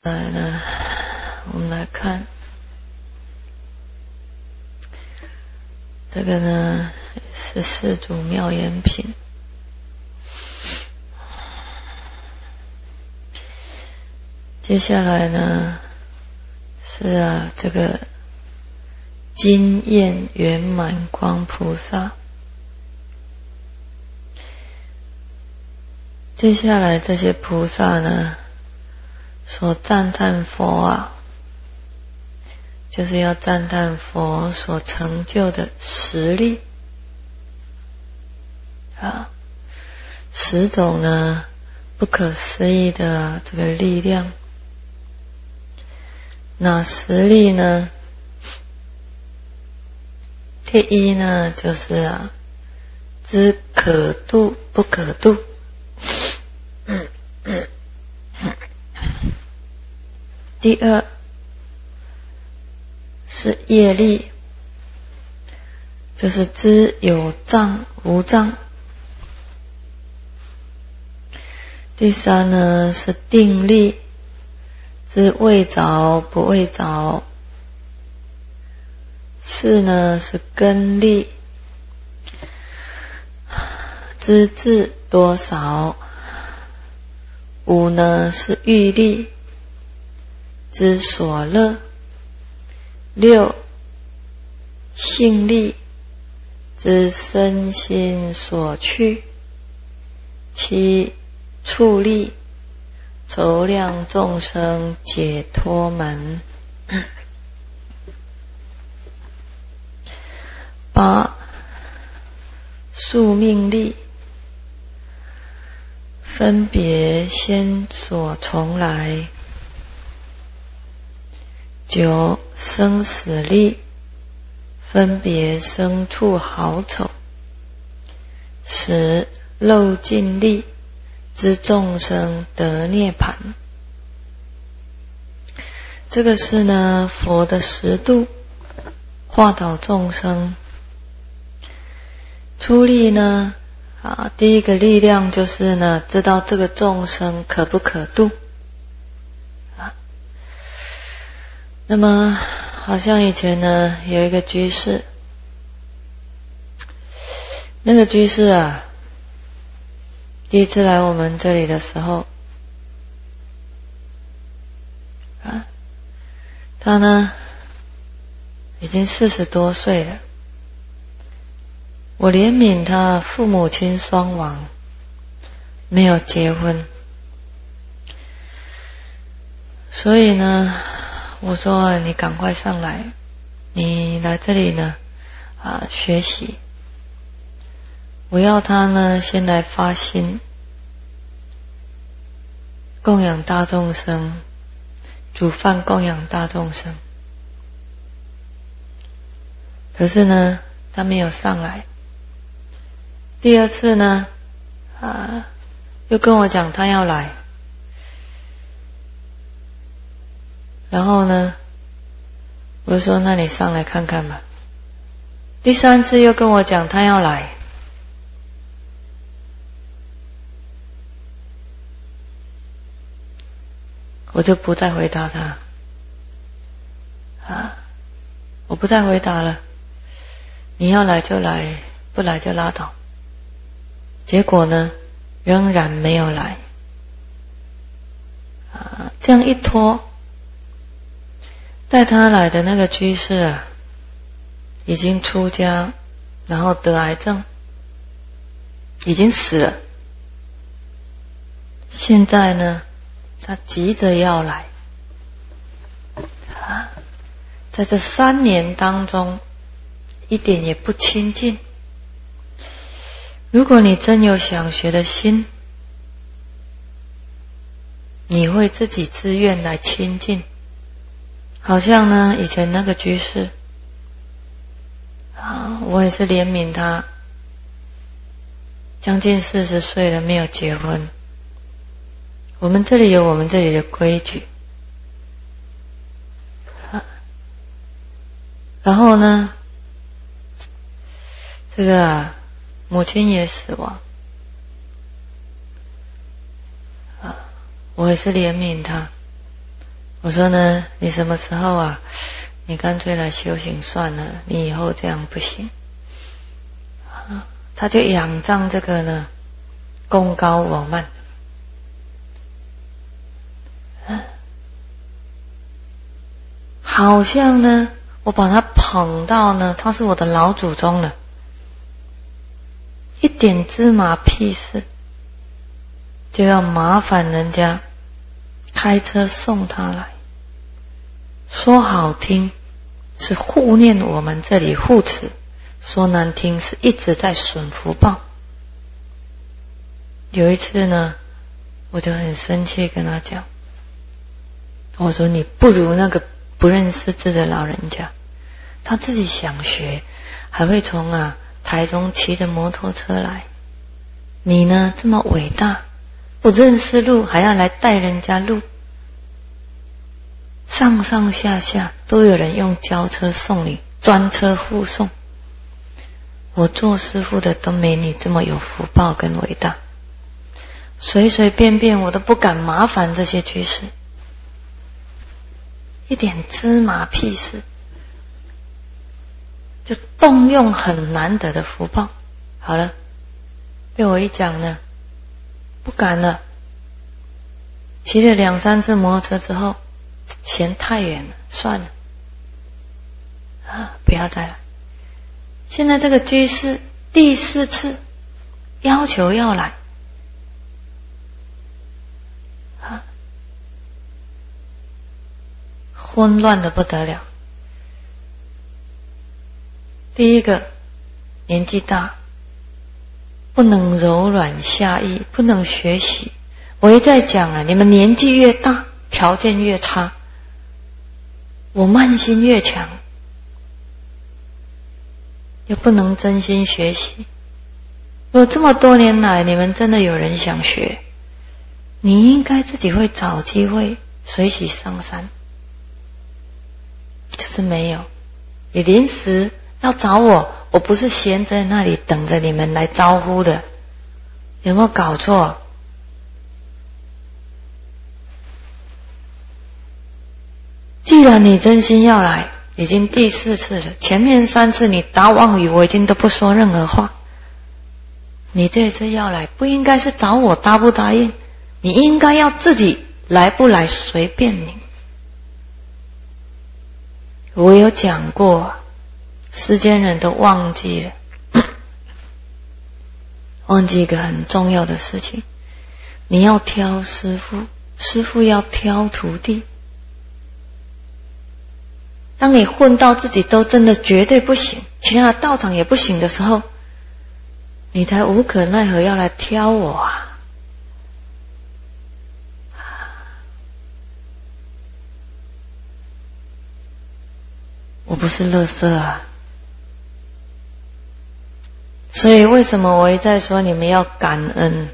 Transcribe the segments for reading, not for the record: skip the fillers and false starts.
来呢，我们来看这个呢，是四祖妙言品。接下来呢，是这个金焰圆满光菩萨。接下来这些菩萨呢，所赞叹佛就是要赞叹佛所成就的实力10种呢不可思议的这个力量。那实力呢，第一呢就是知可度不可度。第二是业力，就是知有障无障。第三呢是定力，知未着不未着。四呢是根力，知至多少。五呢是欲力，知所乐。六性力，知身心所趋。七处力，筹量众生解脱门。八宿命力，分别先所从来。九生死力，分别生处好丑。十漏尽力，知众生得涅槃。这个是呢佛的10度，化导众生。出力呢第一个力量就是呢知道这个众生可不可度。那么好像以前呢有一个居士，那个居士第一次来我们这里的时候他呢已经40多岁了。我怜悯他父母亲双亡，没有结婚，所以呢我说你赶快上来，你来这里呢学习。我要他呢先来发心供养大众生，煮饭供养大众生。可是呢他没有上来。第二次呢又跟我讲他要来，然后呢我就说那你上来看看吧。第三次又跟我讲他要来，我就不再回答他我不再回答了，你要来就来，不来就拉倒。结果呢仍然没有来这样一拖，带他来的那个居士已经出家，然后得癌症，已经死了。现在呢他急着要来在这3年当中一点也不亲近。如果你真有想学的心，你会自己自愿来亲近。好像呢以前那个居士我也是怜悯他，将近40岁了没有结婚。我们这里有我们这里的规矩然后呢这个母亲也死亡我也是怜悯他， 我说呢，你什么时候啊？你干脆来修行算了，你以后这样不行。他就仰仗这个呢，功高我慢。好像呢，我把他捧到呢，他是我的老祖宗了，一点芝麻屁事，就要麻烦人家开车送他来。说好听是护念我们这里护持，说难听是一直在损福报。有一次呢，我就很生气跟他讲，我说你不如那个不认识字的老人家，他自己想学，还会从台中骑着摩托车来。你呢这么伟大，不认识路还要来带人家路，上上下下都有人用轿车送你，专车护送。我做师父的都没你这么有福报跟伟大，随随便便我都不敢麻烦这些居士，一点芝麻屁事就动用很难得的福报。好了，被我一讲呢，不敢了。骑了2、3次摩托车之后，嫌太远了，算了，不要再来。现在这个居士第4次要求要来，混乱的不得了。第一个，年纪大，不能柔软下意，不能学习。我一再讲你们年纪越大，条件越差，我慢心越强，又不能真心学习。如果这么多年来你们真的有人想学，你应该自己会找机会随喜上山，就是没有。你临时要找我，我不是闲在那里等着你们来招呼的，有没有搞错？既然你真心要来，已经第4次了，前面3次你打妄语，我已经都不说任何话。你这次要来，不应该是找我答不答应，你应该要自己来不来随便你。我有讲过，世间人都忘记了，忘记一个很重要的事情，你要挑师父，师父要挑徒弟。当你混到自己都真的绝对不行，其他的道场也不行的时候，你才无可奈何要来挑我啊！我不是垃圾啊！所以为什么我一再说你们要感恩？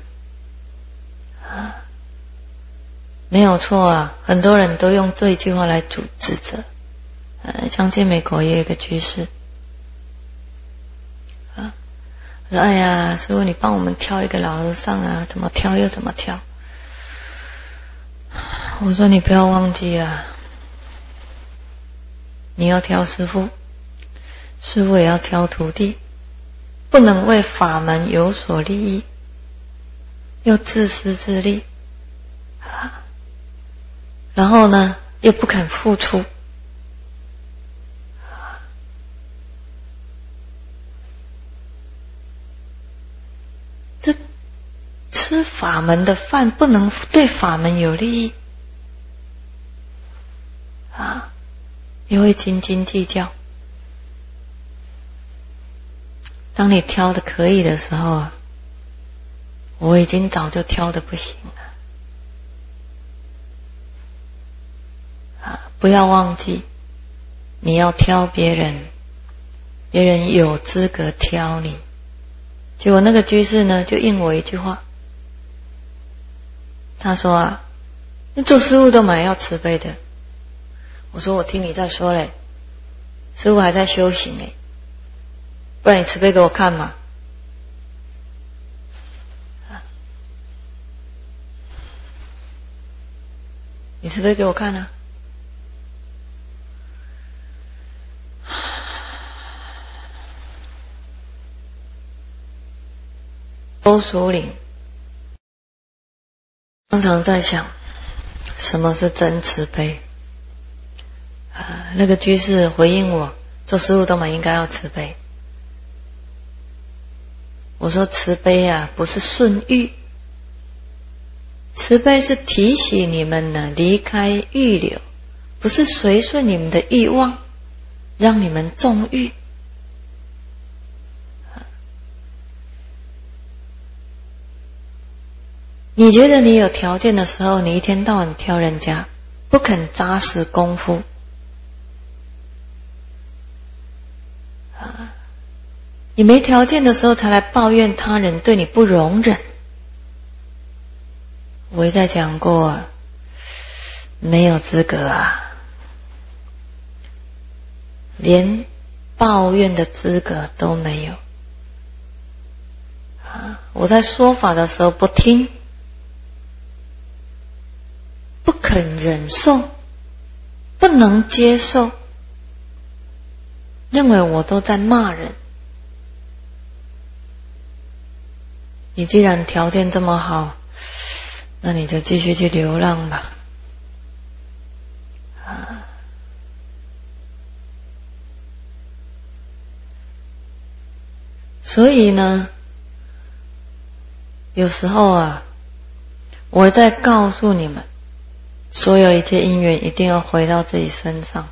没有错啊，很多人都用这一句话来指责。像健美国也有一个居士说哎呀，师父你帮我们挑一个老和尚啊，怎么挑又怎么挑。我说你不要忘记啊，你要挑师父，师父也要挑徒弟，不能为法门有所利益又自私自利然后呢又不肯付出。这吃法门的饭不能对法门有利益又会斤斤计较。当你挑的可以的时候我已经早就挑的不行了不要忘记你要挑别人，别人有资格挑你。结果那个居士呢就应我一句话，他说你做师父都蛮要慈悲的。我说我听你在说嘞，师父还在修行嘞，不然你慈悲给我看嘛。你慈悲给我看啊， 周淑玲常常在想，什么是真慈悲？那个居士回应我，做师父都蛮应该要慈悲。我说慈悲啊，不是顺欲，慈悲是提醒你们呢离开欲流，不是随顺你们的欲望，让你们纵欲。你觉得你有条件的时候，你一天到晚挑人家，不肯扎实功夫，你没条件的时候才来抱怨他人对你不容忍。我也在讲过，没有资格啊，连抱怨的资格都没有。我在说法的时候不听，不肯忍受，不能接受，认为我都在骂人。你既然条件这么好，那你就继续去流浪吧。所以呢，有时候啊，我在告诉你们，所有一切因缘一定要回到自己身上。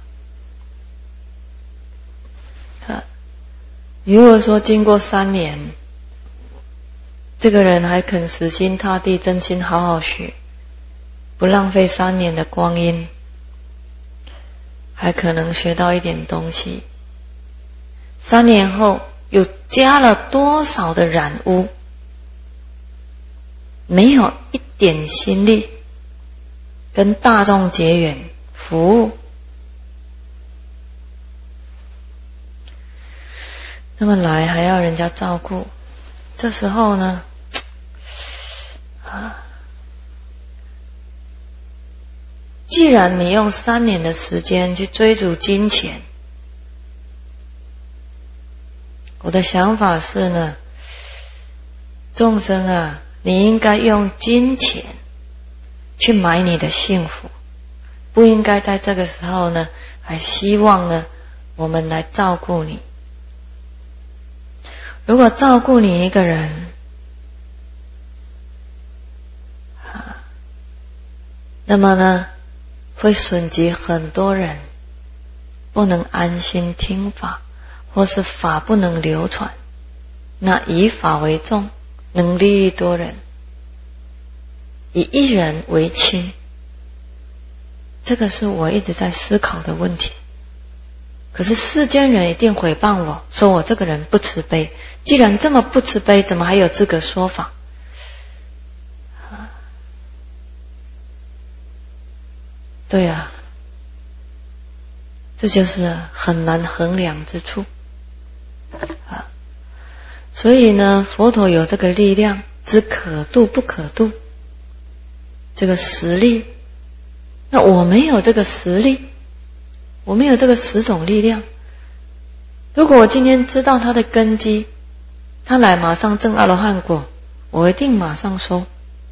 如果说经过3年，这个人还肯死心塌地真心好好学，不浪费3年的光阴，还可能学到一点东西。3年后又加了多少的染污，没有一点心力跟大众结缘服务，那么来还要人家照顾，这时候呢，既然你用3年的时间去追逐金钱，我的想法是呢，众生啊，你应该用金钱去买你的幸福，不应该在这个时候呢，还希望呢，我们来照顾你。如果照顾你一个人，那么呢，会损及很多人，不能安心听法，或是法不能流传。那以法为重，能利益多人，以一人为轻，这个是我一直在思考的问题。可是世间人一定诽谤我，说我这个人不慈悲。既然这么不慈悲，怎么还有资格说法？对啊，这就是很难衡量之处。所以呢，佛陀有这个力量，只可度不可度，这个实力。那我没有这个实力，我没有这个10种力量。如果我今天知道他的根基，他来马上证阿罗汉果，我一定马上收。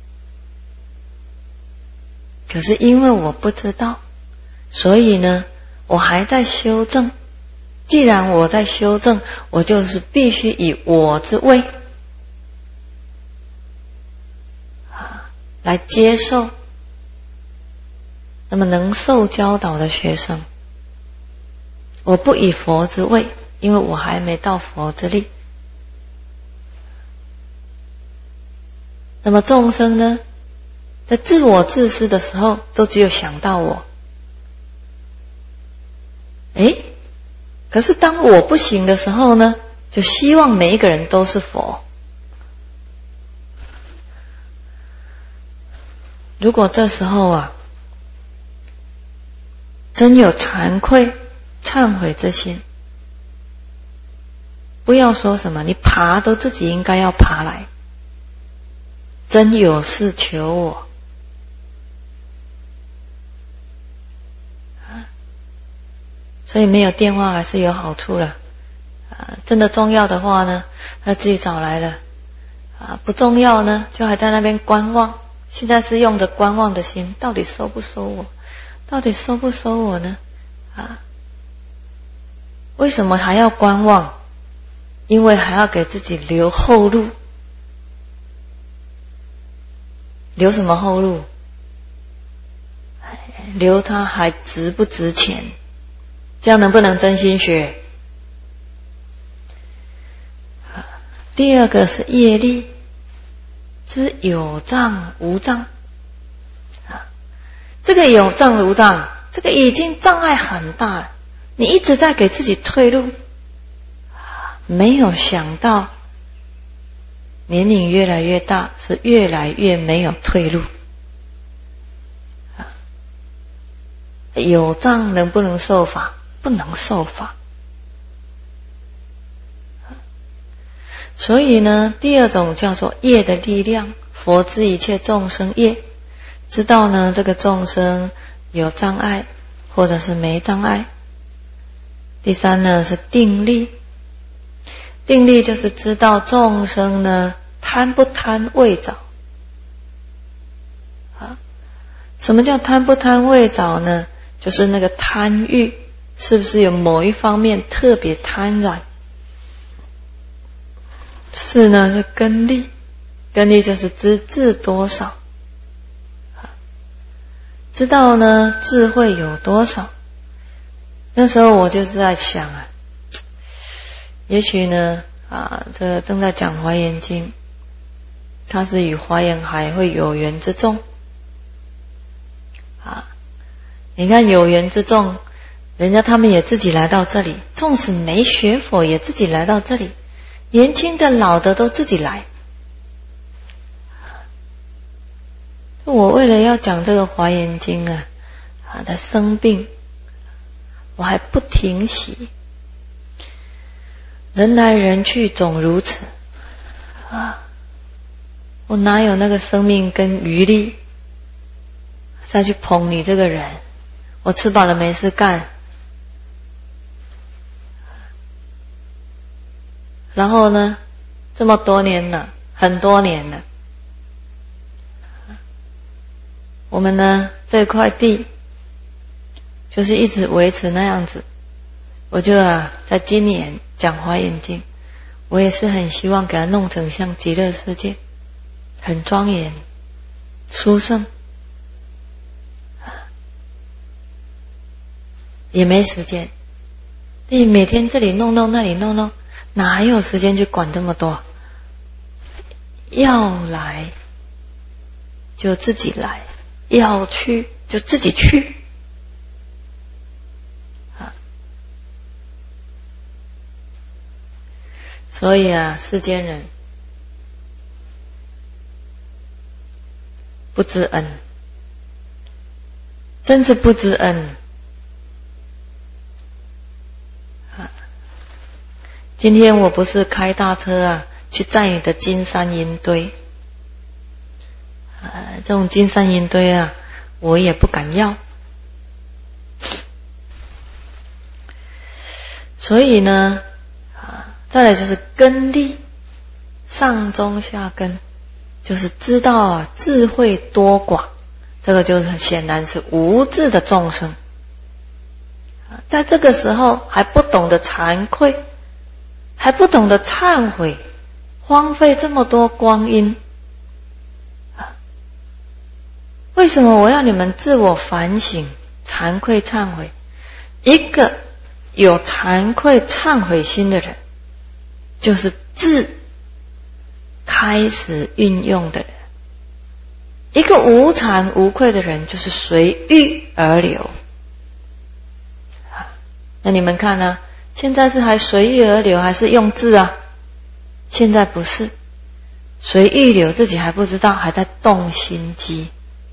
可是因为我不知道，所以呢，我还在修正。既然我在修正，我就是必须以我之位来接受，那么能受教导的学生，我不以佛之位，因为我还没到佛之力。那么众生呢，在自我自私的时候，都只有想到我。可是当我不行的时候呢，就希望每一个人都是佛。如果这时候啊，真有惭愧、忏悔之心，不要说什么你爬都自己应该要爬来，真有事求我。所以没有电话还是有好处了。真的重要的话呢，他自己找来了。 不重要呢，就还在那边观望。现在是用着观望的心，到底收不收我？到底收不收我呢？为什么还要观望？因为还要给自己留后路。留什么后路？留它还值不值钱？这样能不能真心学？第二个是业力，知有障无障。这个有障无障，这个已经障碍很大了，你一直在给自己退路，没有想到年龄越来越大，是越来越没有退路。有障能不能受法？不能受法。所以呢，第二种叫做业的力量，佛知一切众生业，知道呢这个众生有障碍或者是没障碍。第三呢是定力，定力就是知道众生呢贪不贪未着。什么叫贪不贪未着呢？就是那个贪欲是不是有某一方面特别贪婪？是呢，是根力，根力就是知多少，知道呢智慧有多少。那时候我就是在想也许呢这正在讲华严经，它是与华严海会有缘之众你看有缘之众，人家他们也自己来到这里，纵使没学佛也自己来到这里，年轻的老的都自己来。我为了要讲这个华严经他生病，我还不停息，人来人去总如此我哪有那个生命跟余力再去捧你这个人？我吃饱了没事干，然后呢这么多年了，很多年了，我们呢这块地就是一直维持那样子。我就在今年讲华严经，我也是很希望给它弄成像极乐世界，很庄严殊胜，也没时间。你每天这里弄弄那里弄弄，哪有时间去管这么多？要来就自己来，要去就自己去所以世间人不知恩，真是不知恩今天我不是开大车去载你的金山银堆这种金山银堆我也不敢要。所以呢再来就是根力，上中下根，就是知道智慧多寡，这个就是很显然是无智的众生。在这个时候还不懂得惭愧，还不懂得忏悔，荒废这么多光阴为什么我要你们自我反省、惭愧、忏悔？一个有惭愧、忏悔心的人，就是智开始运用的人；一个无惭无愧的人，就是随欲而流。那你们看现在是还随欲而流，还是用智现在不是，随欲流自己还不知道，还在动心机。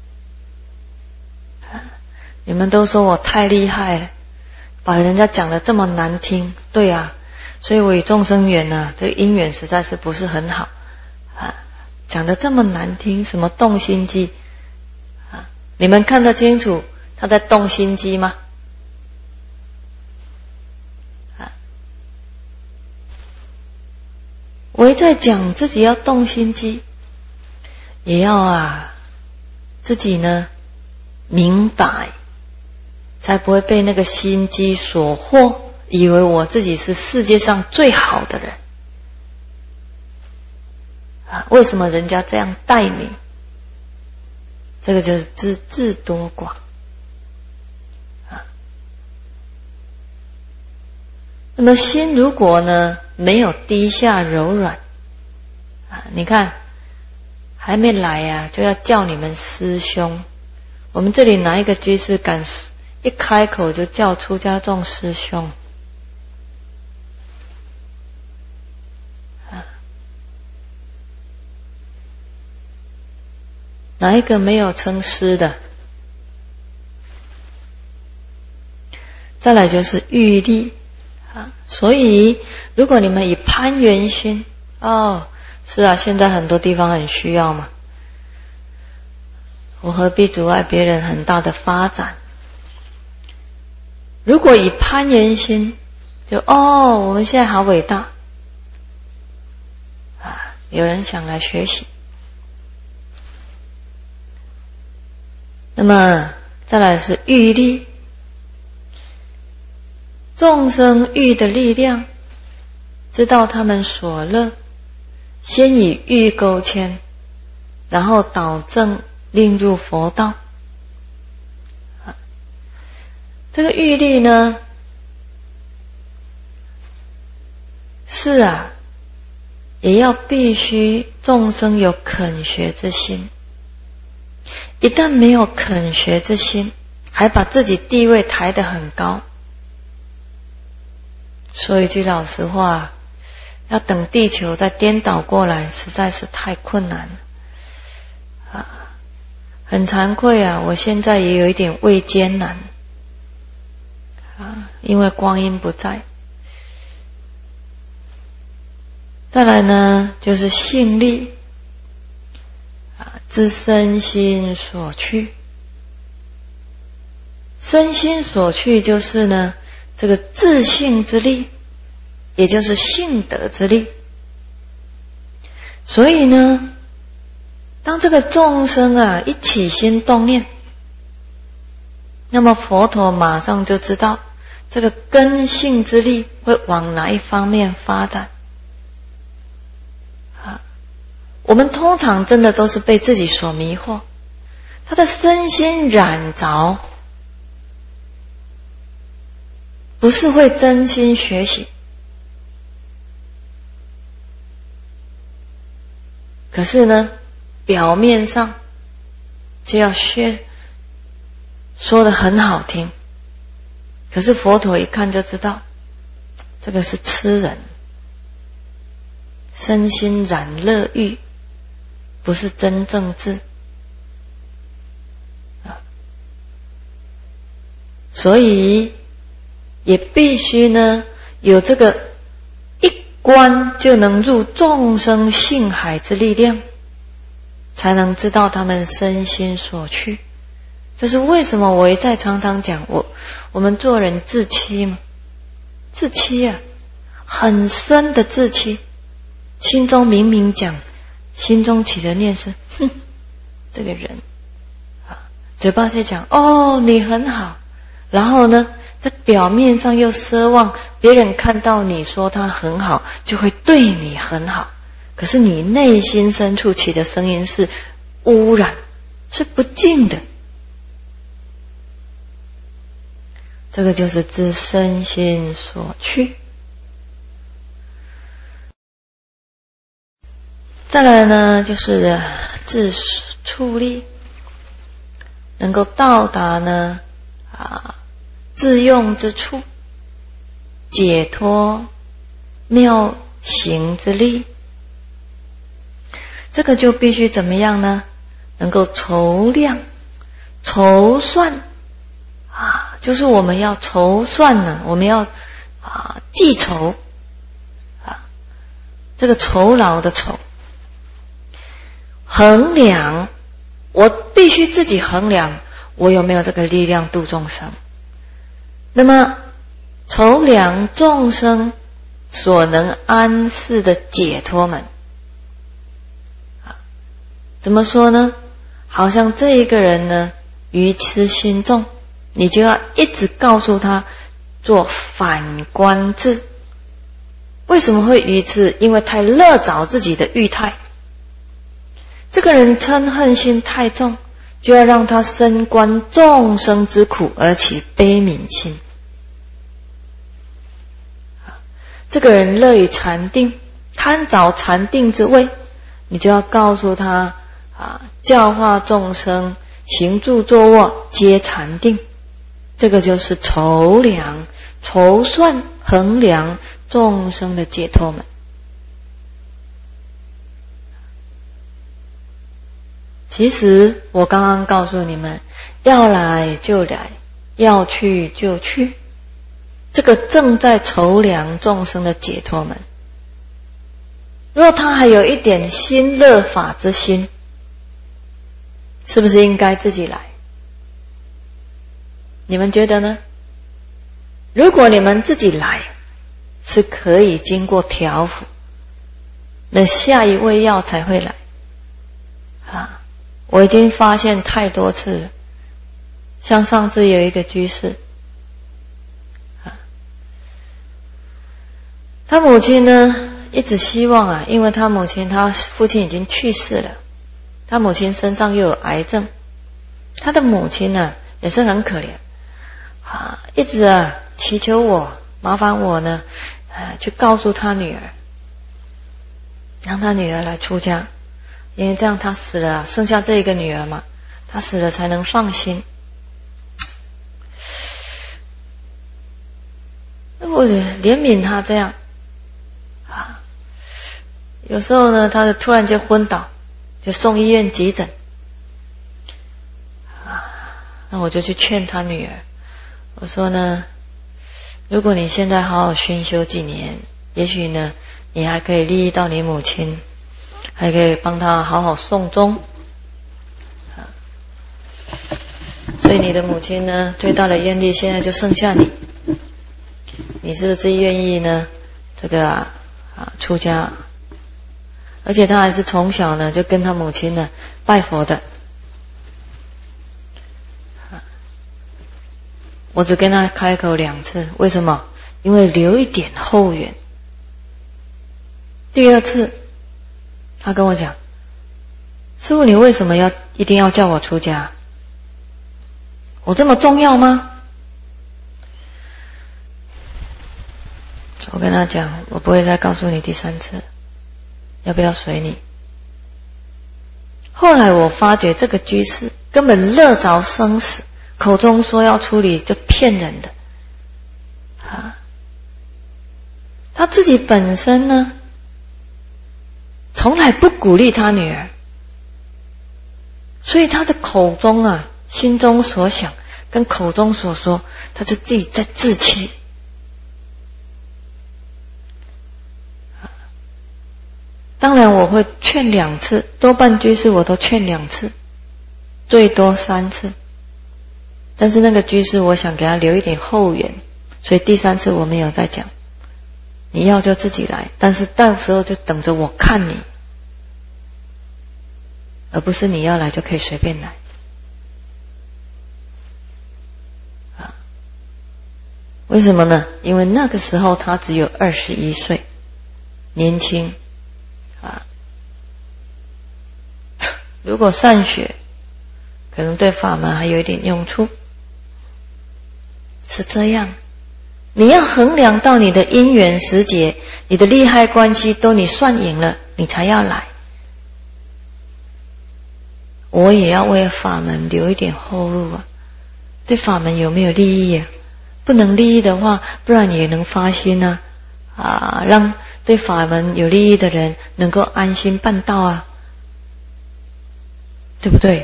你们都说我太厉害了，把人家讲得这么难听。对所以我与众生缘这个因缘实在是不是很好讲得这么难听，什么动心机你们看得清楚他在动心机吗？ 我一再讲自己要动心机，也要自己呢明白，才不会被那个心机所惑，以为我自己是世界上最好的人。为什么人家这样待你？这个就是自自多寡。那么心如果呢没有低下柔软，你看还没来就要叫你们师兄。我们这里哪一个居士敢一开口就叫出家众师兄？哪一个没有称师的？再来就是欲力所以如果你们以攀缘心，是现在很多地方很需要嘛，我何必阻碍别人很大的发展？如果以攀缘心，就我们现在好伟大有人想来学习。那么再来是欲力，众生欲的力量，知道他们所乐，先以欲勾牵，然后导正令入佛道。这个欲力呢，是也要必须众生有肯学之心。一旦没有肯学之心，还把自己地位抬得很高，说一句老实话，要等地球再颠倒过来，实在是太困难了很惭愧我现在也有一点畏艰难因为光阴不在。再来呢就是性力，知身心所趋。身心所趋就是呢这个自性之力，也就是性德之力。所以呢当这个众生一起心动念，那么佛陀马上就知道这个根性之力会往哪一方面发展我们通常真的都是被自己所迷惑，他的身心染着，不是会真心学习。可是呢表面上就要说得很好听，可是佛陀一看就知道这个是痴人，身心染乐欲，不是真正智所以也必须呢有这个一观就能入众生性海之力量，才能知道他们身心所趋。这是为什么我一再常常讲我们做人自欺嘛，自欺很深的自欺，心中明明讲，心中起的念是这个人嘴巴在讲你很好，然后呢在表面上又奢望别人看到你说他很好就会对你很好，可是你内心深处起的声音是污染，是不净的。这个就是知身心所趋。再来呢就是自处力，能够到达呢自用之处，解脱妙行之力。这个就必须怎么样呢？能够筹量筹算就是我们要筹算呢，我们要记筹这个酬劳的酬，衡量，我必须自己衡量我有没有这个力量度众生。那么筹量众生所能安适的解脱门。怎么说呢？好像这一个人呢，愚痴心重，你就要一直告诉他做反观智。为什么会愚痴？因为太乐着自己的欲态。这个人嗔恨心太重，就要让他深观众生之苦而起悲悯心。这个人乐于禅定，贪着禅定之位，你就要告诉他教化众生行住坐卧皆禅定。这个就是筹量筹算衡量众生的解脱门。其实我刚刚告诉你们，要来就来，要去就去，这个正在筹量众生的解脱门。如果他还有一点心乐法之心，是不是应该自己来？你们觉得呢？如果你们自己来，是可以经过调伏，那下一位要才会来我已经发现太多次了。像上次有一个居士他母亲呢一直希望因为他父亲已经去世了，他母亲身上又有癌症，他的母亲呢也是很可怜一直祈求我，麻烦我呢去告诉他女儿，让他女儿来出家，因为这样他死了剩下这一个女儿嘛，他死了才能放心。我怜悯他这样有时候呢他突然就昏倒，就送医院急诊那我就去劝他女儿，我说呢，如果你现在好好熏修几年，也许呢你还可以利益到你母亲，还可以帮她好好送终所以你的母亲呢最大的愿力现在就剩下你，你是不是愿意呢这个出家？而且他还是从小呢就跟他母亲呢拜佛的我只跟他开口2次，为什么？因为留一点后缘。第2次他跟我讲，师父你为什么一定要叫我出家？我这么重要吗？我跟他讲，我不会再告诉你第3次，要不要随你？后来我发觉这个居士根本乐着生死，口中说要处理就骗人的他自己本身呢从来不鼓励他女儿，所以他的口中心中所想跟口中所说，他就自己在自欺当然我会劝2次，多半居士我都劝2次，最多3次，但是那个居士我想给他留一点后缘，所以第3次我没有再讲，你要就自己来，但是到时候就等着我看你，而不是你要来就可以随便来为什么呢？因为那个时候他只有21岁，年轻如果善学，可能对法门还有一点用处，是这样。你要衡量到你的因缘时节，你的利害关系都你算赢了，你才要来。我也要为法门留一点后路对法门有没有利益不能利益的话，不然也能发心让对法门有利益的人能够安心办道对不对？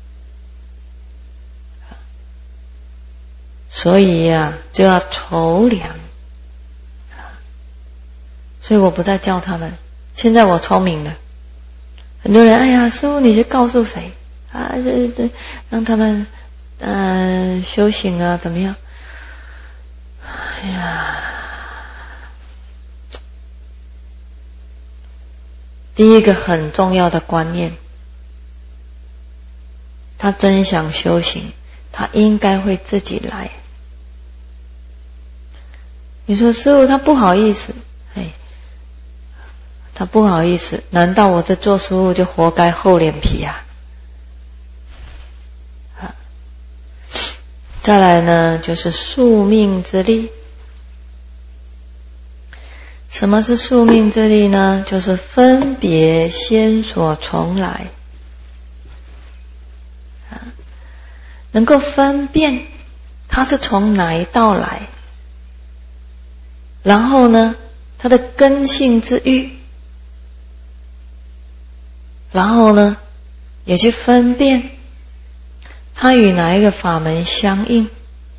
所以就要筹量所以我不再教他们。现在我聪明了，很多人哎呀师父你去告诉谁让他们修行怎么样？哎呀第一个很重要的观念，他真想修行，他应该会自己来。你说师父他不好意思，他不好意思，难道我这做师父就活该厚脸皮啊？再来呢，就是宿命之力。什么是宿命之力呢？就是分别先所从来，能够分辨它是从哪一道来，然后呢，它的根性之欲，然后呢，也去分辨它与哪一个法门相应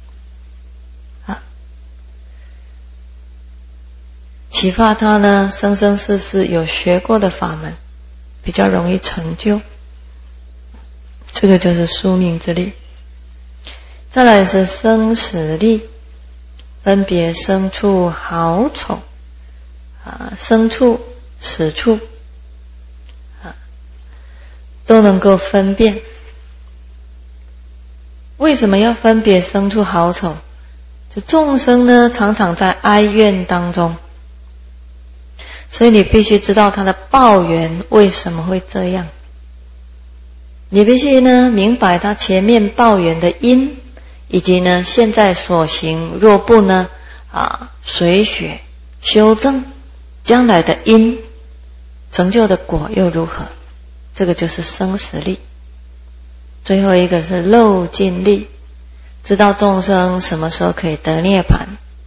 启发他呢，生生世世有学过的法门比较容易成就，这个就是宿命之力。再来是生死力，分别生处好丑生处死处都能够分辨。为什么要分别生处好丑？就众生呢常常在哀怨当中，所以你必须知道他的报缘为什么会这样，你必须呢明白他前面报缘的因，以及呢现在所行若不呢随学修正，将来的因成就的果又如何？这个就是生死力。最后一个是漏尽力，知道众生什么时候可以得涅槃。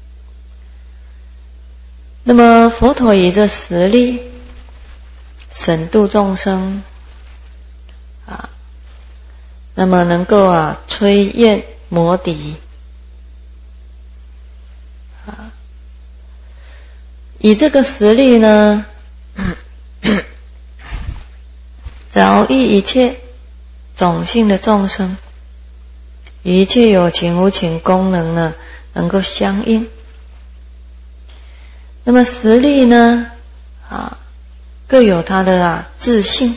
那么佛陀以这10力审度众生那么能够摧焰魔敌以这个10力呢饶益一切种性的众生，与一切有情无情功能呢能够相应。那么10力呢各有它的自性。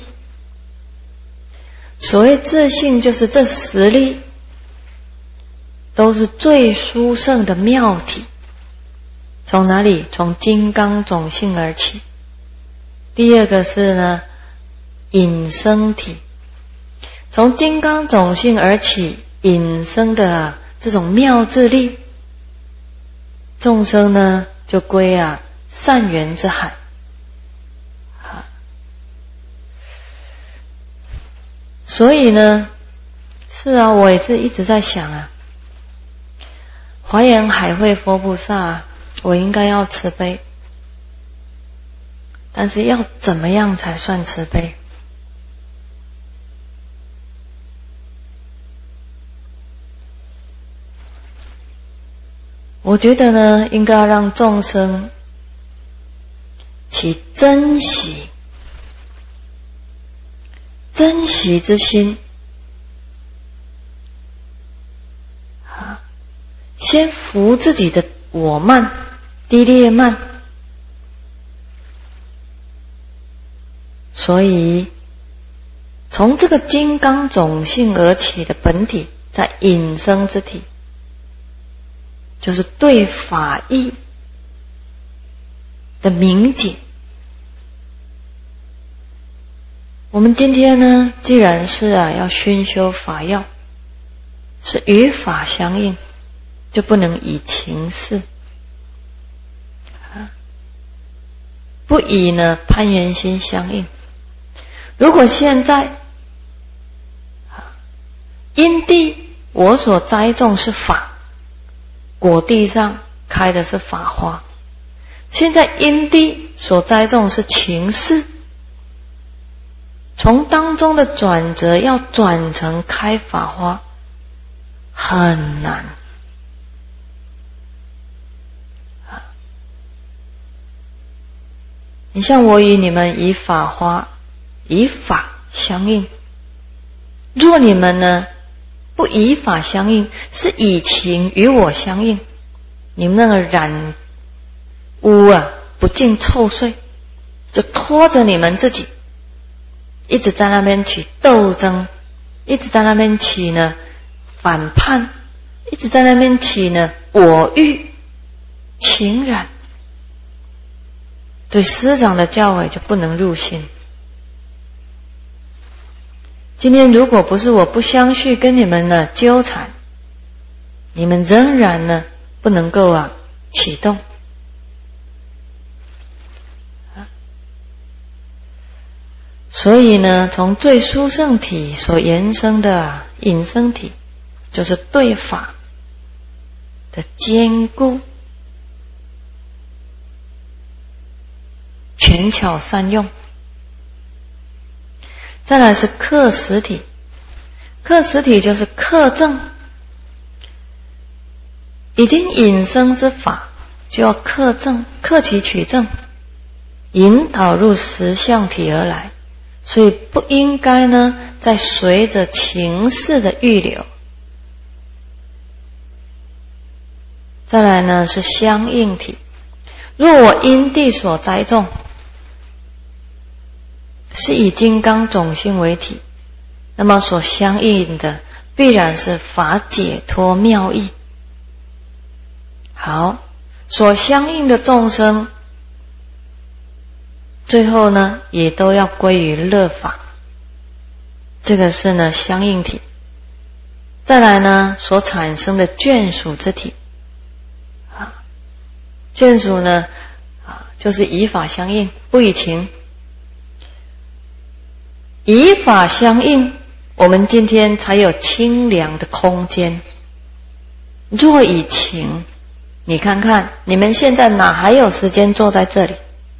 所谓自性，就是这10力都是最殊胜的妙体。从哪里？从金刚种性而起。第二个是呢引生体，从金刚种性而起引生的这种妙智力，众生呢就归善缘之海。所以呢是我也是一直在想华严海会佛菩萨我应该要慈悲，但是要怎么样才算慈悲？我觉得呢应该要让众生起珍惜之心，先服自己的我慢低劣慢。所以从这个金刚种性而起的本体，在引生之体，就是对法义的明解。我们今天呢既然是要熏修法要，是与法相应，就不能以情事，不以呢攀缘心相应。如果现在因地我所栽种是法，果地上开的是法花，现在因地所栽种是情事，从当中的转折要转成开法花很难你像我与你们以法花以法相应，若你们呢不以法相应，是以情与我相应，你们那个染污不净臭秽， 就拖着你们自己一直在那边起斗争，一直在那边起呢反叛，一直在那边起呢我欲情染，对师长的教诲就不能入心。今天如果不是我不相续跟你们呢纠缠，你们仍然呢不能够启动。所以呢，从最殊胜体所延伸的引生体，就是对法的坚固、权巧善用。再来是克实体，克实体就是克正，已经引生之法就要克正，克其取正，引导入实相体而来。所以不应该呢再随着情势的预流。再来呢是相应体，若我因地所栽种是以金刚种性为体，那么所相应的必然是法解脱妙义。好，所相应的众生最后呢也都要归于乐法，这个是呢相应体。再来呢所产生的眷属之体，眷属呢就是以法相应，不以情。以法相应，我们今天才有清凉的空间。若以情，你看看你们现在哪还有时间坐在这里？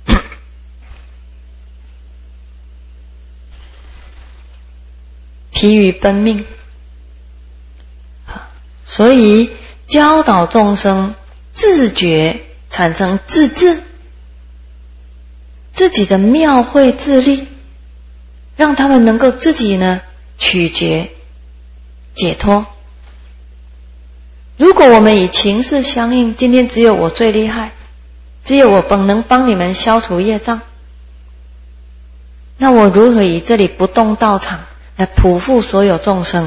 疲于奔命。所以教导众生自觉，产生自治，自己的妙慧自力，让他们能够自己呢取决解脱。如果我们以情势相应，今天只有我最厉害，只有我能帮你们消除业障，那我如何以这里不动道场来普覆所有众生？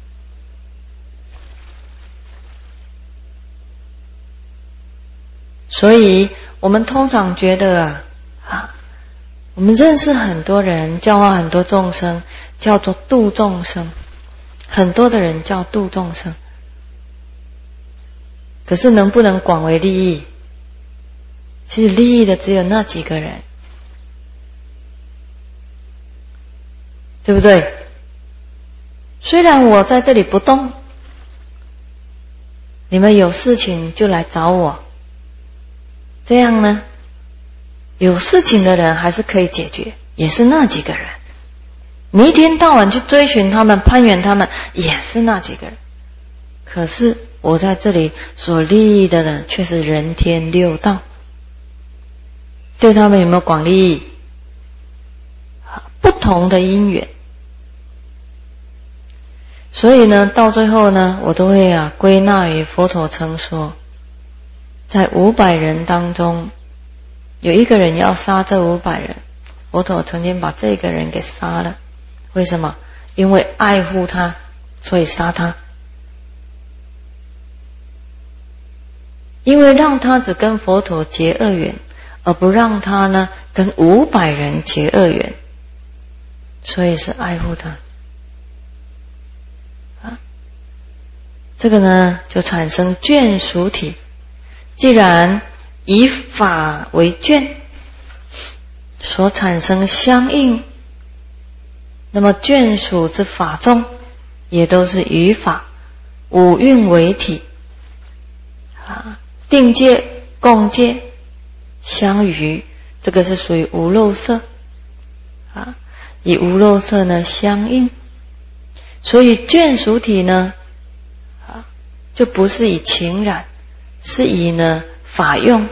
所以我们通常觉得我们认识很多人，教化很多众生，叫做度众生，很多的人叫度众生，可是能不能广为利益？其实利益的只有那几个人，对不对？虽然我在这里不动，你们有事情就来找我，这样呢有事情的人还是可以解决，也是那几个人。你一天到晚去追寻他们，攀援他们，也是那几个人。可是我在这里所利益的呢，却是人天六道。对他们有没有广利益？不同的因缘。所以呢，到最后呢，我都会归纳于佛陀曾说，在500人当中，有一个人要杀这500人，佛陀曾经把这个人给杀了。为什么？因为爱护他，所以杀他。因为让他只跟佛陀结恶缘，而不让他呢跟500人结恶缘，所以是爱护他。这个呢就产生眷属体。既然以法为眷，所产生相应，那么眷属之法众也都是于法五蕴为体，定界、共界、相与，这个是属于无漏色，以无漏色呢相应。所以眷属体呢就不是以情染，是以呢法用，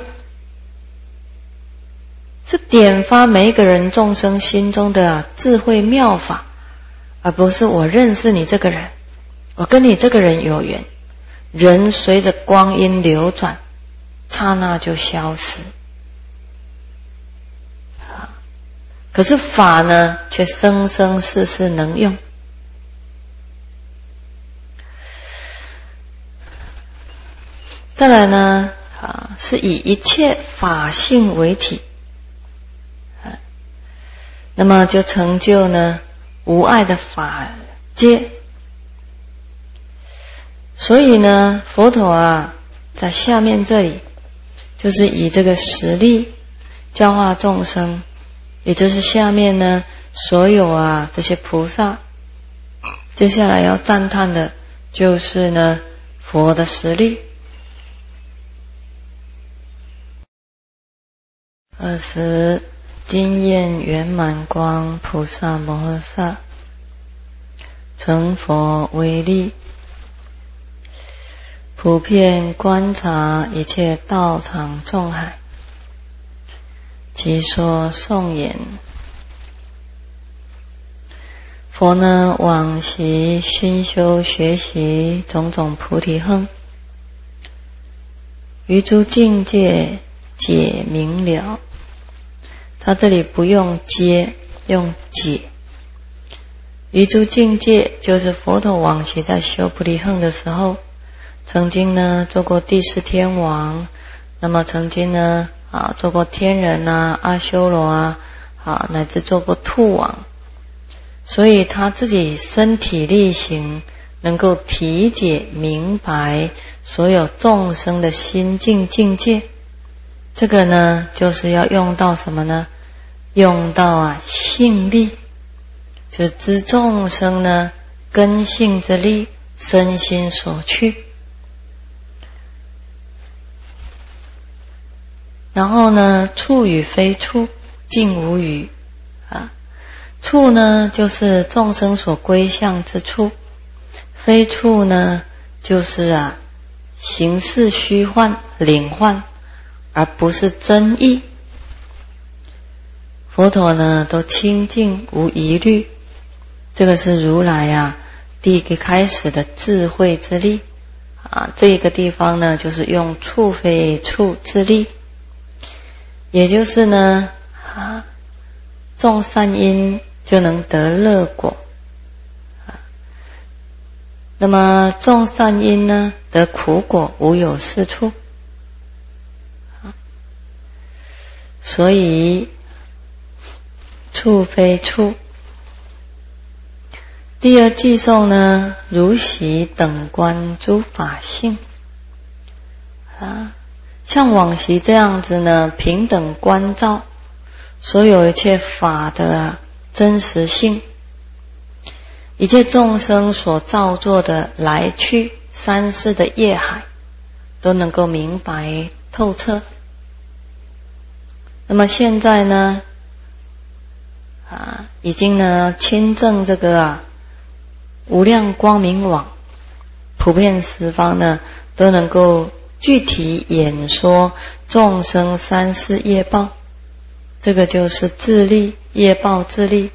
是点发每一个人众生心中的智慧妙法，而不是我认识你这个人，我跟你这个人有缘。人随着光阴流转，刹那就消失。 可是法呢，却生生世世能用。再来呢，是以一切法性为体，那么就成就呢无碍的法界。所以呢，佛陀在下面这里就是以这个实力教化众生，也就是下面呢所有这些菩萨，接下来要赞叹的就是呢佛的实力。20经验圆满光菩萨摩诃萨成佛威力，普遍观察一切道场众海，即说颂言：佛呢往昔熏修学习种种菩提行，于诸境界解明了。他这里不用接，用解。于诸境界就是佛陀往昔在修菩提行的时候，曾经呢做过第四天王，那么曾经呢做过天人阿修罗乃至做过兔王，所以他自己身体力行，能够体解明白所有众生的心境境界。这个呢就是要用到什么呢？用到性力，就是知众生呢根性之力，身心所趋。然后呢，处与非处，境无余。处呢就是众生所归向之处，非处呢就是形式虚幻领幻，而不是真意。佛陀呢都清净无疑虑，这个是如来第一个开始的智慧之力这个地方呢就是用处非处之力，也就是呢种善因就能得乐果，那么种善因呢得苦果无有是处。所以处非处。第二偈颂呢，如昔等观诸法性像往昔这样子呢，平等观照所有一切法的真实性，一切众生所造作的来去三世的业海，都能够明白透彻。那么现在呢已经呢亲证这个无量光明网，普遍十方呢都能够具体演说众生三世业报，这个就是自力业报自力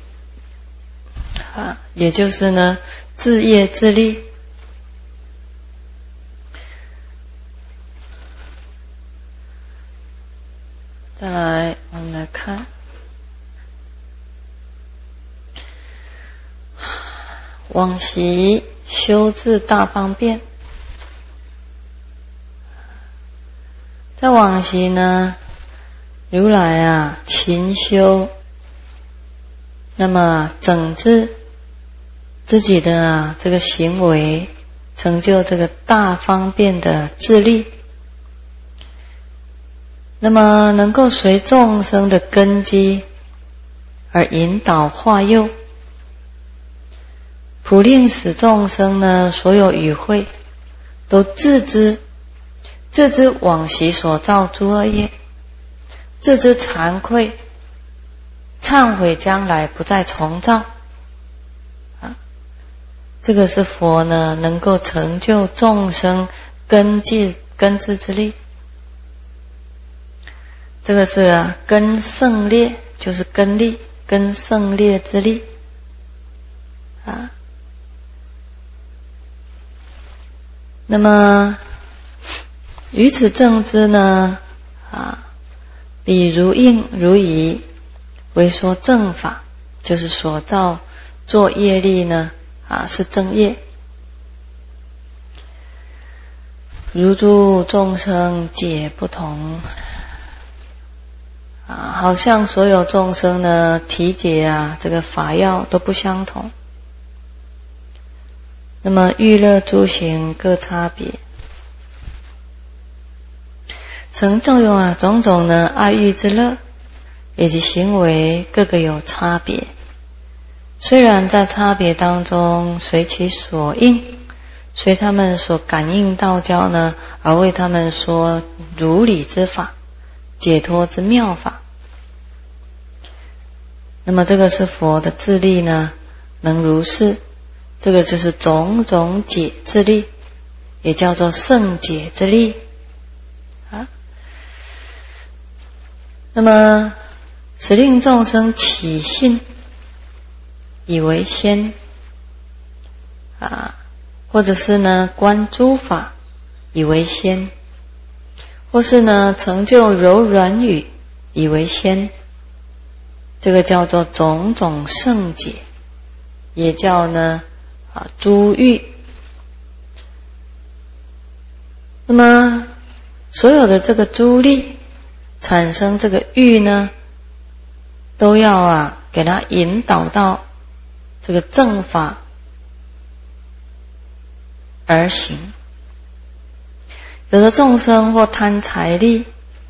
也就是呢自业自力。再来我们来看往昔修治大方便。在往昔呢，如来勤修，那么整治自己的这个行为，成就这个大方便的智力，那么能够随众生的根基而引导化诱，普令使众生呢所有与会都自知往昔所造诸恶业，自知惭愧，忏悔将来不再重造这个是佛呢能够成就众生根智之力。这个是根胜劣，就是根力，根胜劣之力那么于此正知呢比如应如疑， 为说正法，就是所造作业力呢是正业。如诸众生皆不同好像所有众生呢体解这个法要都不相同。那么欲乐诸行各差别，曾作用种种呢爱欲之乐以及行为各个有差别。虽然在差别当中随其所应，随他们所感应道交呢，而为他们说如理之法，解脱之妙法。那么这个是佛的自力呢，能如是，这个就是种种解之力，也叫做圣解之力那么使令众生起信，以为先或者是呢观诸法以为先，或是呢成就柔软语以为先，这个叫做种种圣解，也叫呢诸欲。那么所有的这个诸力产生这个欲呢，都要给它引导到这个正法而行。有的众生或贪财力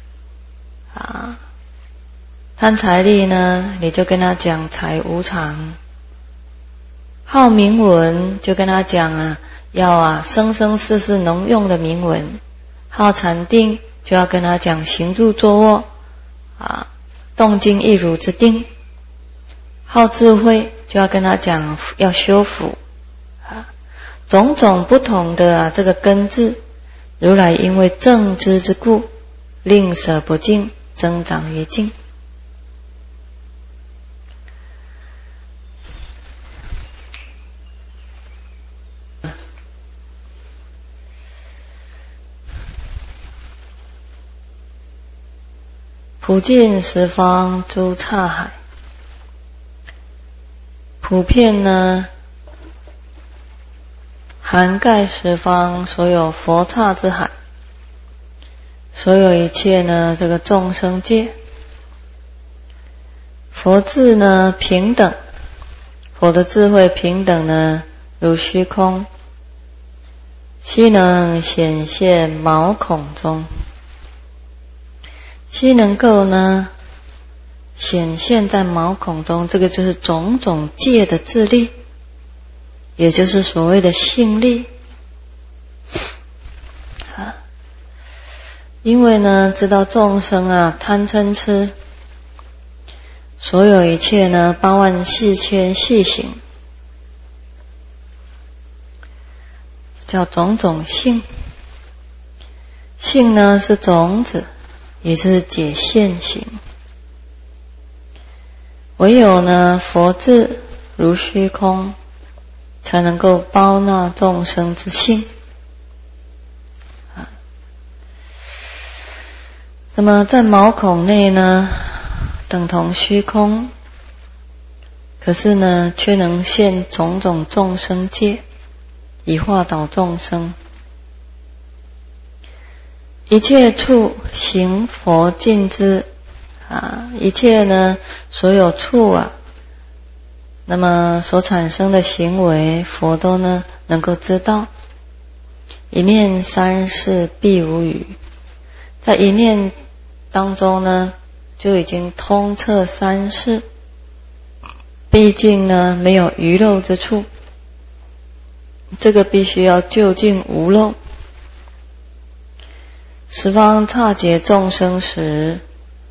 贪财力呢，你就跟他讲财无常；好名闻，就跟他讲要生生世世能用的名闻；好禅定，就要跟他讲行住坐卧动静一如之定；好智慧，就要跟他讲要修福种种不同的这个根治，如来因为正知之故，令舍不尽，增长于尽。普尽十方诸刹海，普遍呢涵盖十方所有佛刹之海，所有一切呢这个众生界。佛智呢平等，佛的智慧平等呢如虚空，悉能显现毛孔中，悉能够呢显现在毛孔中，这个就是种种界的智力，也就是所谓的性力因为呢知道众生贪嗔痴，所有一切呢八万四千细行，叫种种性。性呢是种子，也就是解现行。唯有呢佛智如虚空，才能够包纳众生之性那么在毛孔内呢等同虚空，可是呢却能现种种众生界，以化导众生。一切处行佛尽知一切呢所有处那么所产生的行为，佛都呢能够知道。一念三世必无余，在一念当中呢就已经通彻三世，毕竟呢没有遗漏之处，这个必须要究竟无漏。十方刹劫众生时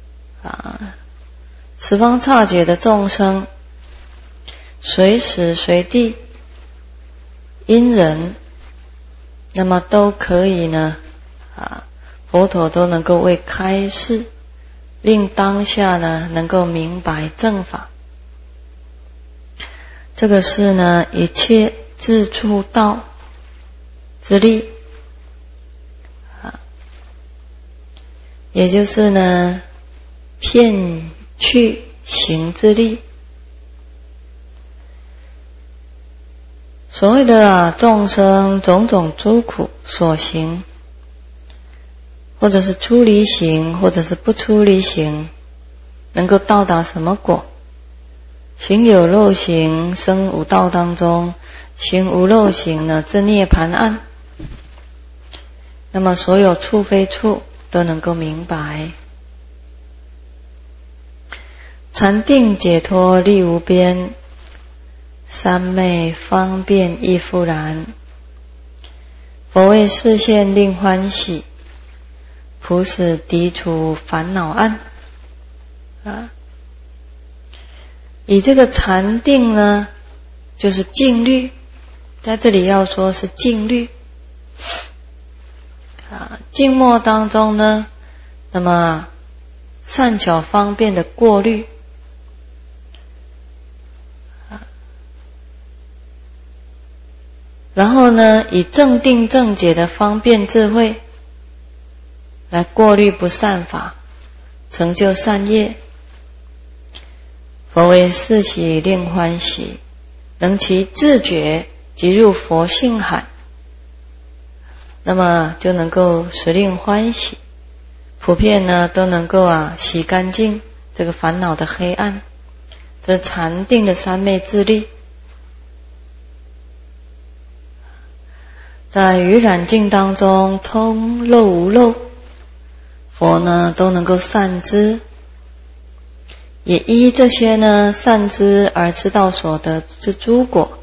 十方刹劫的众生，随时随地因人，那么都可以呢佛陀都能够为开示，令当下呢能够明白正法。这个是呢一切自处道之力也就是呢骗去行之力。所谓的众生种种诸苦所行，或者是出离行，或者是不出离行，能够到达什么果？行有漏行，生五道当中，行无漏行呢，至涅盘岸。那么所有处非处都能够明白。禅定解脱力无边，三昧方便亦复然。佛为示现令欢喜，普使涤除烦恼暗。以这个禅定呢，就是静虑，在这里要说是静虑。静默当中呢，那么善巧方便的过滤，然后呢，以正定正解的方便智慧来过滤不善法，成就善业。佛为示喜令欢喜，能其自觉即入佛性海，那么就能够使令欢喜，普遍呢都能够洗干净这个烦恼的黑暗。这是禅定的三昧智力。在于染净当中，通漏无漏，佛呢都能够善知，也依这些呢善知而知道所得之诸果。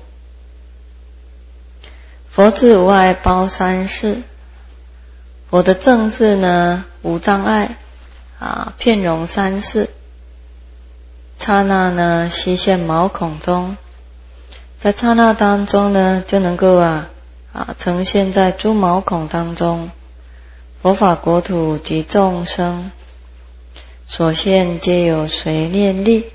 佛智无碍包三世，佛的正智呢无障碍遍容三世。刹那呢悉现毛孔中，在刹那当中呢就能够呈现在诸毛孔当中。佛法国土及众生所现皆有随念力。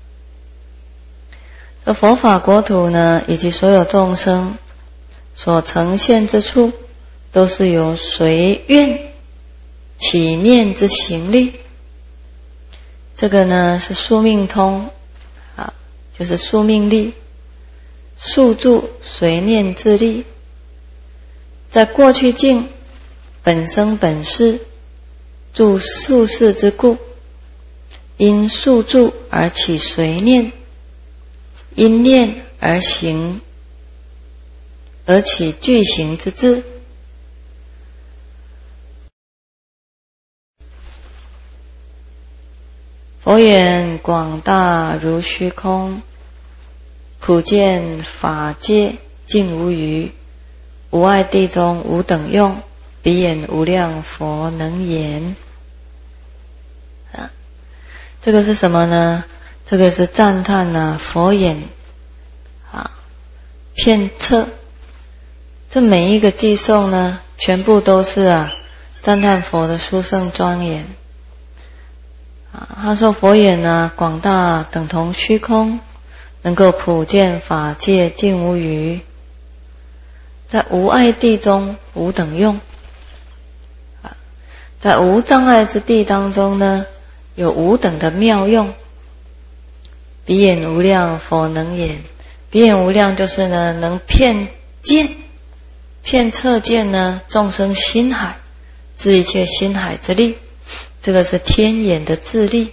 这佛法国土呢以及所有众生所呈现之处，都是由随愿起念之行力。这个呢是宿命通就是宿命力，宿住随念之力。在过去境本生本世，住宿世之故，因宿住而起随念，因念而行，而起具行之智。佛眼广大如虚空，普见法界尽无余，无碍地中无等用，彼眼无量佛能言。这个是什么呢？这个是赞叹佛眼遍彻。这每一个偈颂呢，全部都是赞叹佛的殊胜庄严。他说佛眼呢广大等同虚空，能够普见法界尽无余，在无碍地中无等用。在无障碍之地当中呢，有无等的妙用。彼眼无量佛能言，彼眼无量就是呢能遍见遍彻见呢众生心海，知一切心海之力。这个是天眼的智力。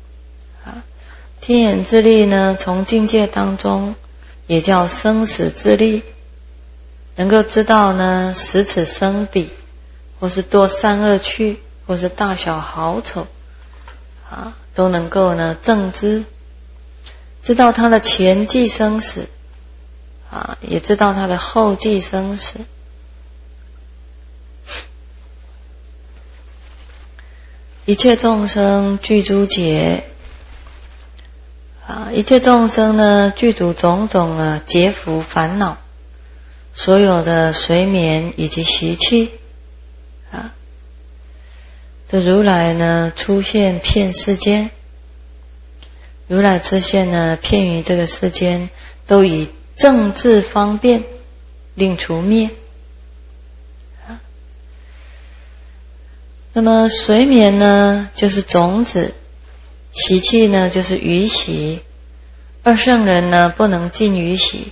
天眼智力呢，从境界当中也叫生死智力，能够知道呢死此生彼，或是堕善恶趣，或是大小好丑都能够呢正知，知道他的前际生死也知道他的后际生死。一切众生具诸劫一切众生呢具足种种劫福烦恼，所有的随眠以及习气这如来呢出现遍世间，如来出现呢遍于这个世间，都以正智方便令除灭。那么随眠呢就是种子习气呢就是余习，二圣人呢不能尽余习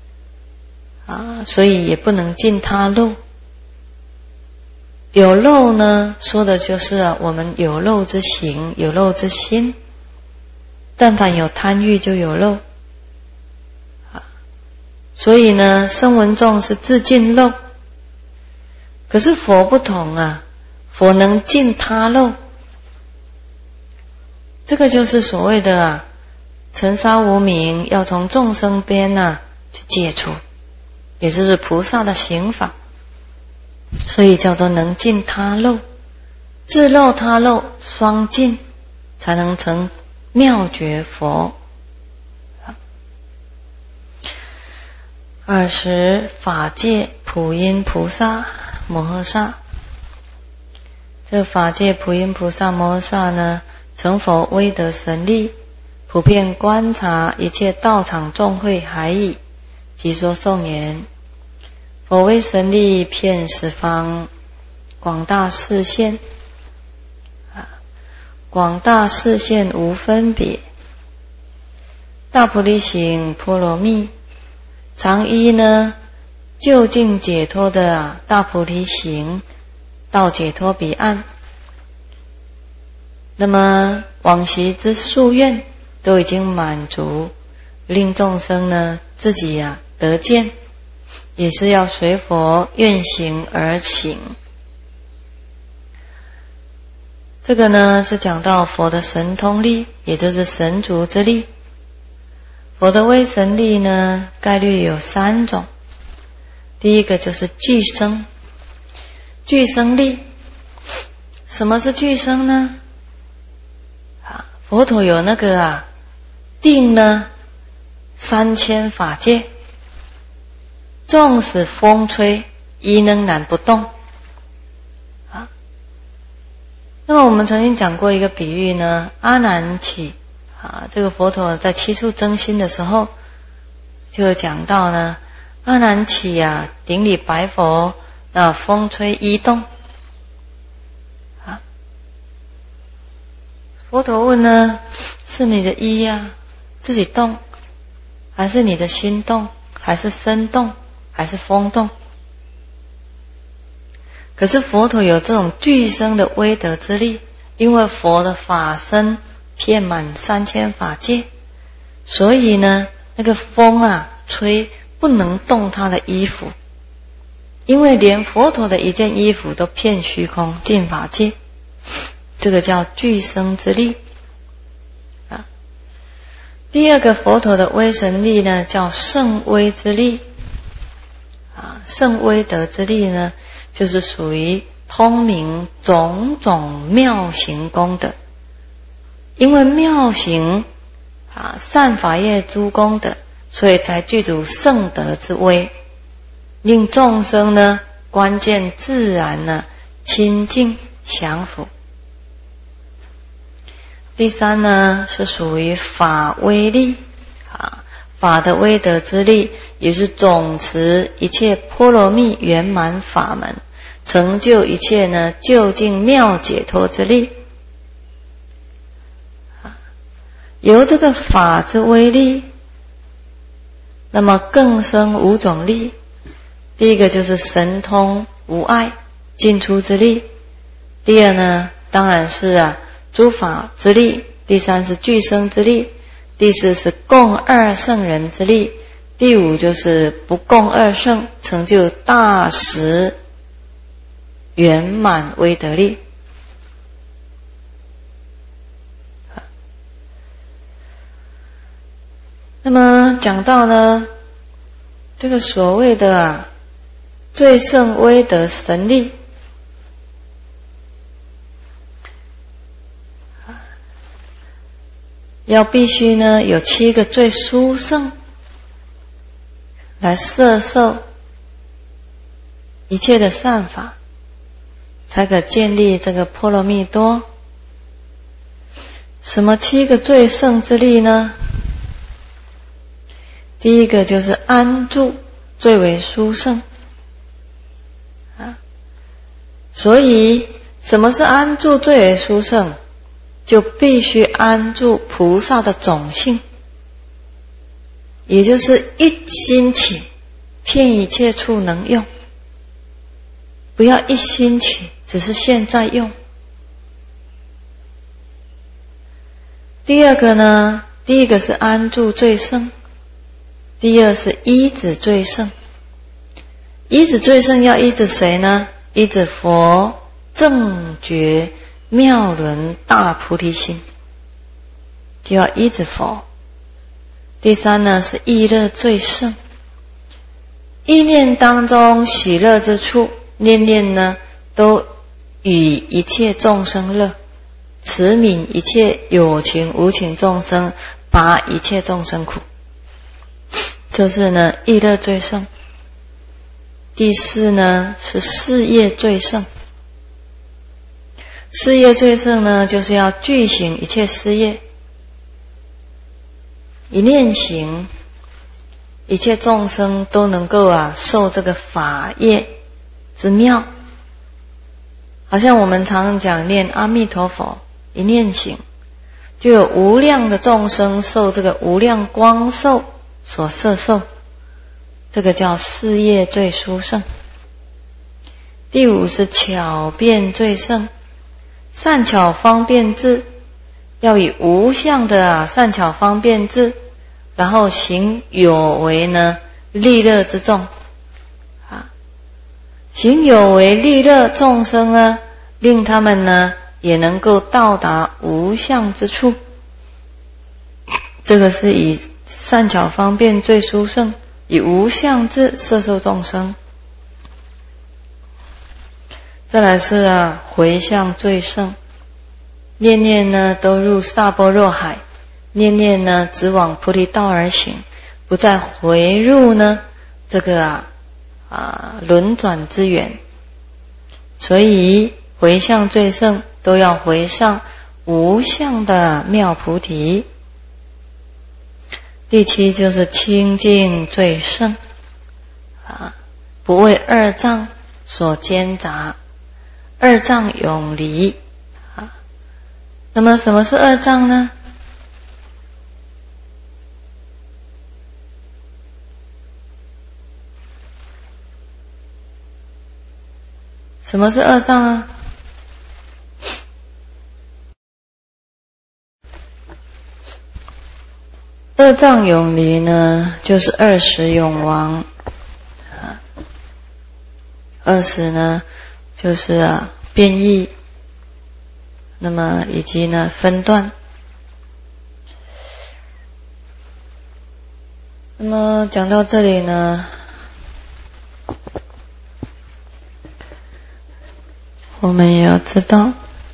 所以也不能尽他漏。有漏呢说的就是我们有漏之行，有漏之心，但凡有贪欲就有漏所以呢声闻众是自尽漏，可是佛不同佛能尽他漏。这个就是所谓的尘沙无明，要从众生边去解除，也就是菩萨的行法，所以叫做能尽他漏，自漏他漏双尽，才能成妙觉佛。20法界普音菩萨摩诃萨，这个法界普音菩萨摩诃萨呢，成佛威德神力，普遍观察一切道场众会海矣，即说颂言：佛威神力遍十方，广大示现广大示现无分别，大菩提行波罗蜜，常依呢究竟解脱的大菩提行，到解脱彼岸。那么往昔之夙愿都已经满足，令众生呢自己得见，也是要随佛愿行而行。这个呢是讲到佛的神通力，也就是神足之力。佛的威神力呢概率有3种。第一个就是具生，具生力。什么是具生呢？佛陀有那个定呢3000法界，纵使风吹，亦能然不动那么我们曾经讲过一个比喻呢，阿难起这个佛陀在七处征心的时候，就讲到呢，阿难起顶礼白佛，那风吹衣动佛陀问呢，是你的衣自己动，还是你的心动，还是身动，还是风动？可是佛陀有这种具生的威德之力，因为佛的法身遍满3000法界，所以呢那个风吹不能动他的衣服，因为连佛陀的一件衣服都遍虚空尽法界，这个叫具生之力第二个佛陀的威神力呢叫圣威之力圣威德之力呢就是属于通明种种妙行功德，因为妙行善法业诸功德，所以才具足圣德之威，令众生呢观见自然呢清净降伏。第三呢是属于法威力法的威德之力，也是总持一切波罗蜜圆满法门，成就一切呢究竟妙解脱之力。由这个法之威力，那么更生5种力。第一个就是神通无碍进出之力，第二呢当然是诸法之力，第三是具生之力，第四是共2圣人之力，第5就是不共2圣，成就大实圆满威德力。那么讲到呢这个所谓的最胜威德神力，要必须呢有7个最殊胜来摄受一切的善法，才可建立这个波罗蜜多。什么7个最胜之力呢？第一个就是安住最为殊胜所以什么是安住最为殊胜？ 就必须安住菩萨的种性，也就是一心起，遍一切处能用，不要一心起，只是现在用。第二个呢，第一个是安住最胜，第二是依止最胜。依止最胜要依止谁呢？依止佛正觉妙轮大菩提心，就要依止佛。第三呢是意乐最胜，意念当中喜乐之处，念念呢都与一切众生乐，慈悯一切有情无情众生，拔一切众生苦，就是呢意乐最胜。第四呢是事业最胜，事业最胜呢就是要具行一切事业，一念行，一切众生都能够受这个法业之妙。好像我们常常讲念阿弥陀佛，一念行，就有无量的众生受这个无量光寿所摄受，这个叫事业最殊胜。第五是巧辩最胜，善巧方便智，要以无相的善巧方便智，然后行有为呢利乐之众行有为利乐众生呢，令他们呢也能够到达无相之处。这个是以善巧方便最殊胜，以无相智摄受众生。再来是回向最胜，念念呢都入萨般若海，念念呢直往菩提道而行，不再回入呢这个轮转之源。所以回向最胜都要回向无相的妙菩提。第七就是清净最胜不为二障所奸杂，二障永离那么什么是二障呢？什么是二障二障永离呢，就是20永亡20呢就是变异，那么以及呢分段。那么讲到这里呢，我们也要知道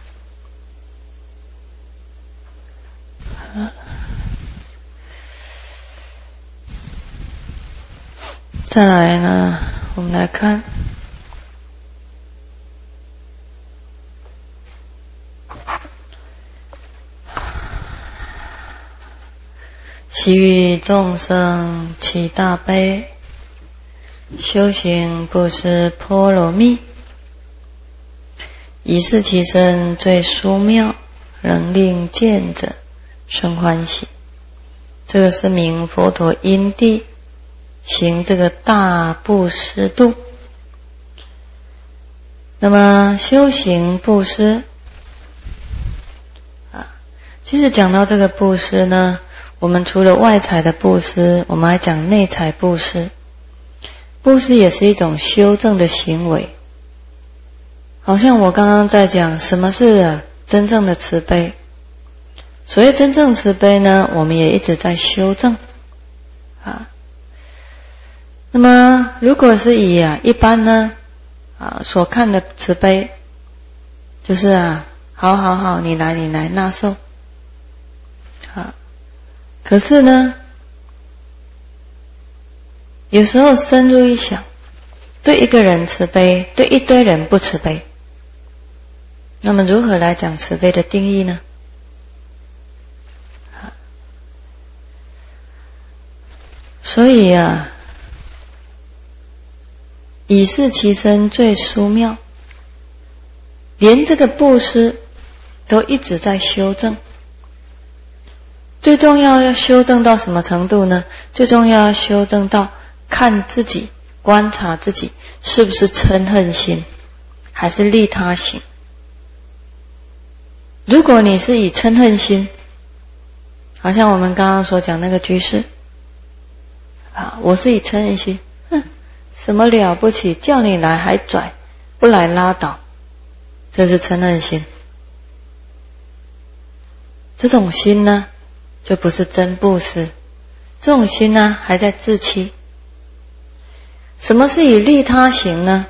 再来呢，我们来看喜与众生起大悲，修行布施波罗蜜，以是其身最殊妙，能令见者生欢喜。这个是名佛陀因地行这个大布施度。那么修行布施其实讲到这个布施呢，我们除了外财的布施，我们还讲内财布施。布施也是一种修正的行为。好像我刚刚在讲什么是真正的慈悲。所谓真正慈悲呢，我们也一直在修正那么如果是以一般呢所看的慈悲，就是好你来纳受可是呢有时候深入一想，对一个人慈悲，对一堆人不慈悲，那么如何来讲慈悲的定义呢？所以以是其身最殊妙，连这个布施都一直在修正。最重要修正到什么程度呢？最重要修正到看自己，观察自己是不是嗔恨心，还是利他行。如果你是以嗔恨心，好像我们刚刚所讲那个居士我是以嗔恨心，什么了不起，叫你来还拽，不来拉倒，这是嗔恨心。这种心呢，就不是真布施，这种心呢，还在自欺。什么是以利他行呢？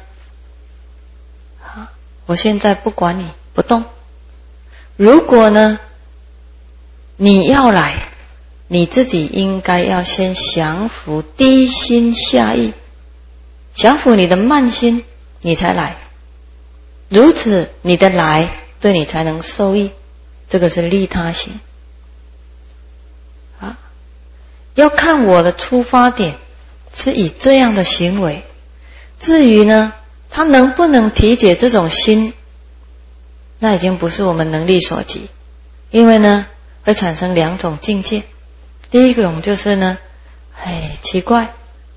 我现在不管你，不动。如果呢，你要来，你自己应该要先降服低心下意，降服你的慢心，你才来。如此，你的来对你才能受益。这个是利他行。要看我的出发点是以这样的行为，至于呢，他能不能体解这种心，那已经不是我们能力所及。因为呢，会产生两种境界。第一种就是呢，奇怪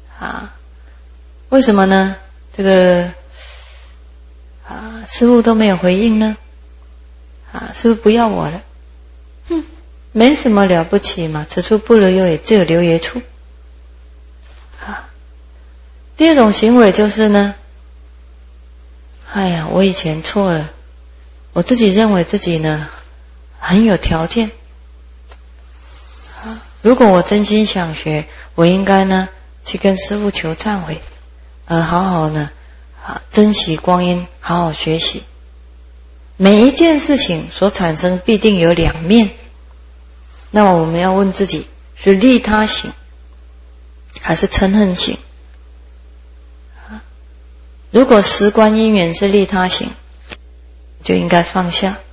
为什么呢？这个师父都没有回应呢？师父不要我了，没什么了不起嘛，此处不留爷，只有留爷处。第二种行为就是呢，我以前错了，我自己认为自己呢很有条件。如果我真心想学，我应该呢去跟师父求忏悔，好好呢珍惜光阴，好好学习。每一件事情所产生必定有两面，那么我们要问自己，是利他行还是嗔恨行？如果时观因缘是利他行，就应该放下。